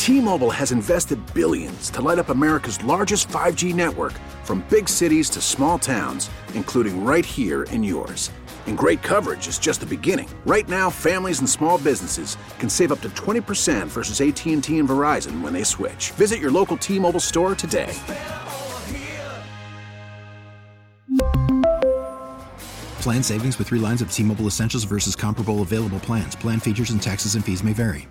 T-Mobile has invested billions to light up America's largest 5G network, from big cities to small towns, including right here in yours. And great coverage is just the beginning. Right now, families and small businesses can save up to 20% versus AT&T and Verizon when they switch. Visit your local T-Mobile store today. Plan savings with 3 lines of T-Mobile Essentials versus comparable available plans. Plan features and taxes and fees may vary.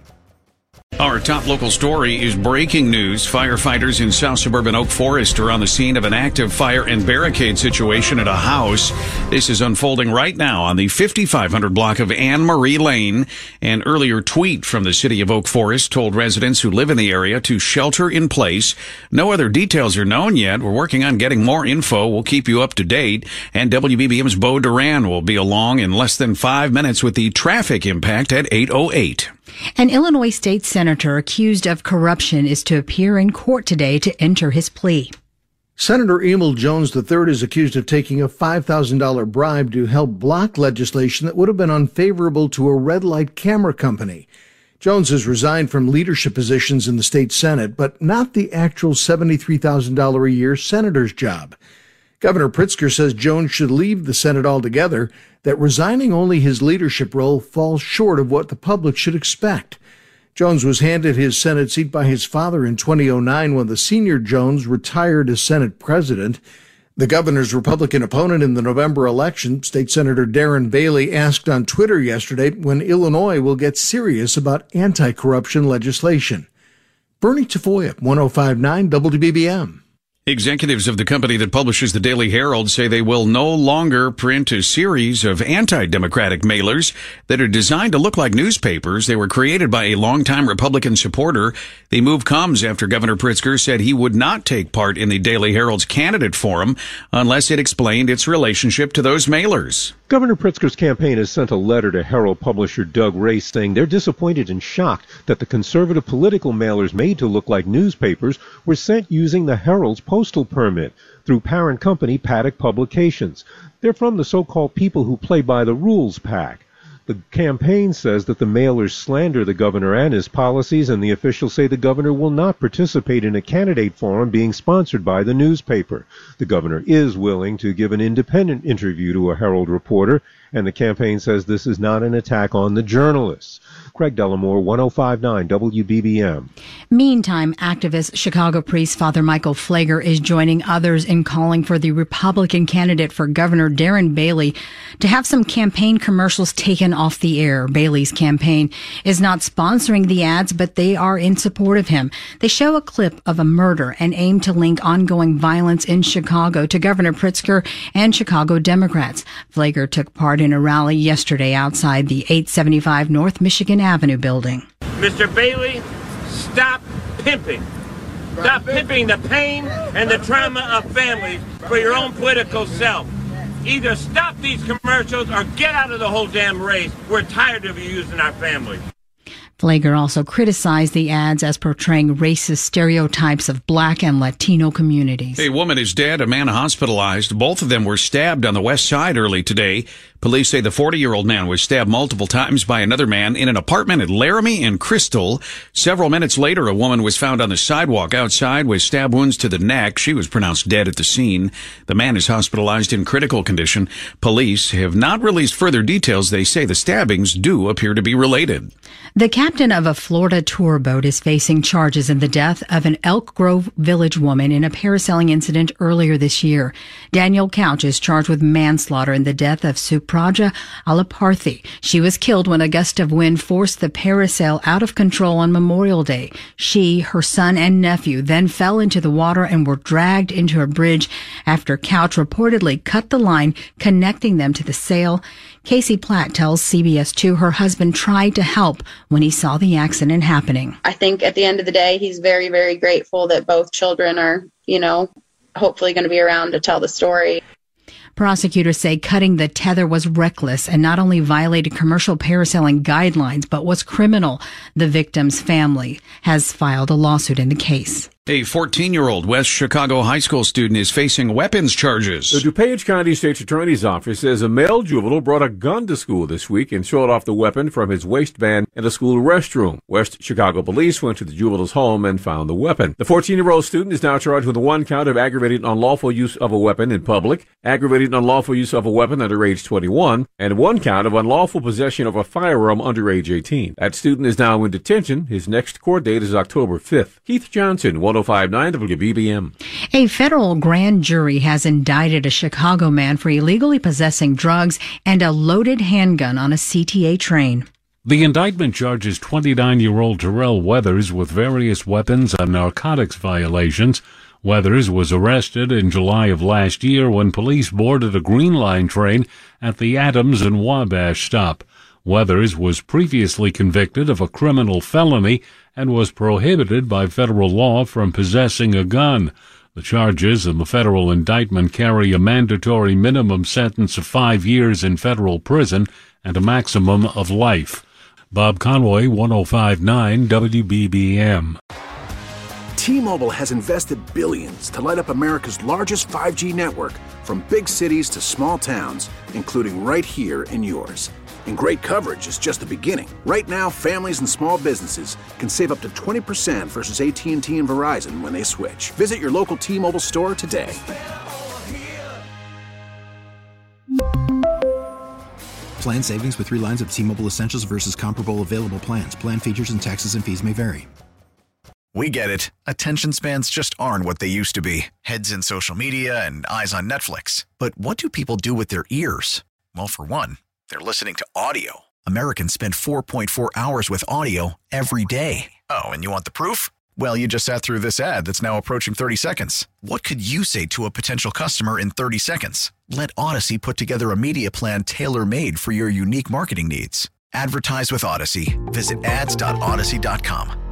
Our top local story is breaking news. Firefighters in South Suburban Oak Forest are on the scene of an active fire and barricade situation at a house. This is unfolding right now on the 5500 block of Anne Marie Lane. An earlier tweet from the city of Oak Forest told residents who live in the area to shelter in place. No other details are known yet. We're working on getting more info. We'll keep you up to date. And WBBM's Bo Duran will be along in less than 5 minutes with the traffic impact at 8:08. An Illinois state senator accused of corruption is to appear in court today to enter his plea. Senator Emil Jones III is accused of taking a $5,000 bribe to help block legislation that would have been unfavorable to a red light camera company. Jones has resigned from leadership positions in the state Senate, but not the actual $73,000 a year senator's job. Governor Pritzker says Jones should leave the Senate altogether, that resigning only his leadership role falls short of what the public should expect. Jones was handed his Senate seat by his father in 2009 when the senior Jones retired as Senate president. The governor's Republican opponent in the November election, State Senator Darren Bailey, asked on Twitter yesterday when Illinois will get serious about anti-corruption legislation. Bernie Tafoya, 105.9 WBBM. Executives of the company that publishes the Daily Herald say they will no longer print a series of anti-democratic mailers that are designed to look like newspapers. They were created by a longtime Republican supporter. The move comes after Governor Pritzker said he would not take part in the Daily Herald's candidate forum unless it explained its relationship to those mailers. Governor Pritzker's campaign has sent a letter to Herald publisher Doug Race saying they're disappointed and shocked that the conservative political mailers made to look like newspapers were sent using the Herald's postal permit through parent company Paddock Publications. They're from the so-called People Who Play by the Rules PAC. The campaign says that the mailers slander the governor and his policies, and the officials say the governor will not participate in a candidate forum being sponsored by the newspaper. The governor is willing to give an independent interview to a Herald reporter, and the campaign says this is not an attack on the journalists. Craig Dellamore, 105.9 WBBM. Meantime, activist Chicago priest Father Michael Pfleger is joining others in calling for the Republican candidate for Governor Darren Bailey to have some campaign commercials taken off the air. Bailey's campaign is not sponsoring the ads, but they are in support of him. They show a clip of a murder and aim to link ongoing violence in Chicago to Governor Pritzker and Chicago Democrats. Pfleger took part in a rally yesterday outside the 875 North Michigan Avenue building. Mr. Bailey, stop pimping. Stop pimping the pain and the trauma of families for your own political self. Either stop these commercials or get out of the whole damn race. We're tired of you using our families. Pfleger also criticized the ads as portraying racist stereotypes of Black and Latino communities. A woman is dead, a man hospitalized. Both of them were stabbed on the west side early today. Police say the 40-year-old man was stabbed multiple times by another man in an apartment at Laramie and Crystal. Several minutes later, a woman was found on the sidewalk outside with stab wounds to the neck. She was pronounced dead at the scene. The man is hospitalized in critical condition. Police have not released further details. They say the stabbings do appear to be related. The captain of a Florida tour boat is facing charges in the death of an Elk Grove Village woman in a parasailing incident earlier this year. Daniel Couch is charged with manslaughter in the death of Supraja Alaparthi. She was killed when a gust of wind forced the parasail out of control on Memorial Day. She, her son, and nephew then fell into the water and were dragged into a bridge after Couch reportedly cut the line connecting them to the sail. Casey Platt tells CBS 2 her husband tried to help when he saw the accident happening. I think at the end of the day, he's very, very grateful that both children are, hopefully going to be around to tell the story. Prosecutors say cutting the tether was reckless and not only violated commercial parasailing guidelines, but was criminal. The victim's family has filed a lawsuit in the case. A 14-year-old West Chicago high school student is facing weapons charges. The DuPage County State's Attorney's Office says a male juvenile brought a gun to school this week and showed off the weapon from his waistband in a school restroom. West Chicago police went to the juvenile's home and found the weapon. The 14-year-old student is now charged with one count of aggravated unlawful use of a weapon in public, aggravated unlawful use of a weapon under age 21, and one count of unlawful possession of a firearm under age 18. That student is now in detention. His next court date is October 5th. Keith Johnson, 105.9 WBBM. A federal grand jury has indicted a Chicago man for illegally possessing drugs and a loaded handgun on a CTA train. The indictment charges 29-year-old Terrell Weathers with various weapons and narcotics violations. Weathers was arrested in July of last year when police boarded a Green Line train at the Adams and Wabash stop. Weathers was previously convicted of a criminal felony and was prohibited by federal law from possessing a gun. The charges in the federal indictment carry a mandatory minimum sentence of 5 years in federal prison and a maximum of life. Bob Conway, 105.9 WBBM. T-Mobile has invested billions to light up America's largest 5G network, from big cities to small towns, including right here in yours. And great coverage is just the beginning. Right now, families and small businesses can save up to 20% versus AT&T and Verizon when they switch. Visit your local T-Mobile store today. Plan savings with 3 lines of T-Mobile Essentials versus comparable available plans. Plan features and taxes and fees may vary. We get it. Attention spans just aren't what they used to be. Heads in social media and eyes on Netflix. But what do people do with their ears? Well, for one, they're listening to audio. Americans spend 4.4 hours with audio every day. Oh, and you want the proof? Well, you just sat through this ad that's now approaching 30 seconds. What could you say to a potential customer in 30 seconds? Let Odyssey put together a media plan tailor-made for your unique marketing needs. Advertise with Odyssey. Visit ads.odyssey.com.